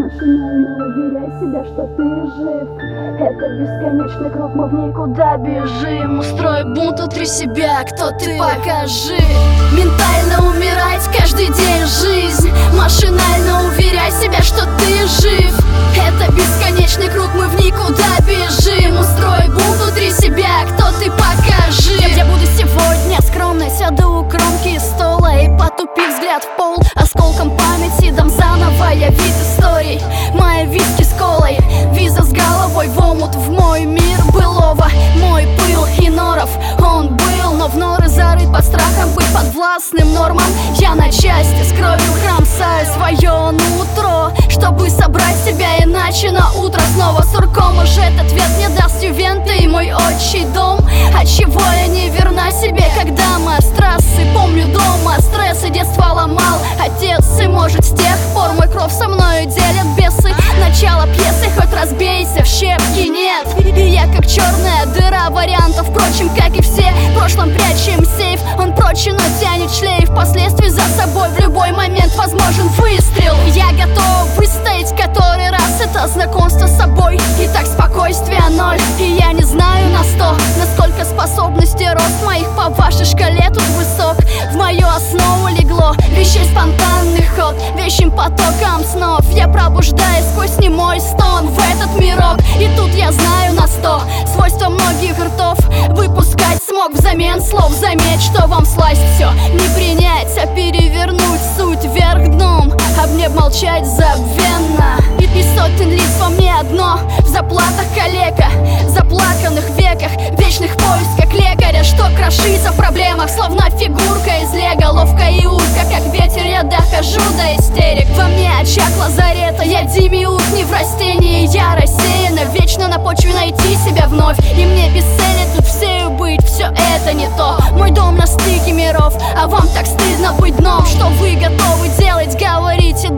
Машинально уверяй себя, что ты жив. Это бесконечный круг, мы в никуда бежим. Устрой бунт внутри себя, кто ты, покажи. Ментально умирать каждый день жизнь. Машинально уверяй себя, что ты жив. Это бесконечный круг, мы в никуда бежим. Устрой бунт внутри себя, кто ты, покажи. Я буду сегодня скромно, сяду у кромки стола и, потупив взгляд в пол, осколком памяти дам заново я вид историй. Мои виски с колой, виза с головой в омут, в мой мир былого. Мой пыл и норов, он был, но в норы зарыт под страхом быть подвластным нормам. Я на части с кровью кромсаю свое нутро, чтобы собрать себя иначе на утро снова сурком. Уж этот ответ мне даст Ювенты и мой отчий дом. Отчего я не верна себе, когда мы с трассы? Помню дома стресс и детство ломал отец, и может с тех пор мой кров со мною делят бесы. Начало пьесы, хоть разбейся в щепки, нет. И я как черная дыра вариантов, впрочем, как и все. В прошлом прячем сейф, он прочен, но тянет шлейф последствий за собой. В любой момент возможен выстрел. Я готов выстоять который раз это знакомство с собой. И так спокойствие ноль, и я не знаю на 100, насколько способности рост моих по вашей шкале тут высок. В мою основу легло вещей спонтанный ход, вещим потоком снов. Я пробуждаюсь сквозь немой стон в этот мирок. И тут я знаю на 100 свойства многих ртов выпускать смог взамен слов. Заметь, что вам сласть все не принять, а перевернуть суть вверх дном, об мне молчать забвенно. И сотен лиц во мне одно, в заплатах калека, заплаканных веках, вечных поисках лекаря, что крошится в проблемах, словно фигурка из лего. Ловко и утка, как ветер, я дохожу до истерик. Во мне очаг лазарета, я демиург не в растении. Я рассеяна, вечно на почве найти себя вновь. И мне без цели тут всею быть, все это не то. Мой дом на стыке миров, а вам так стыдно быть дном. Что вы готовы делать, говорите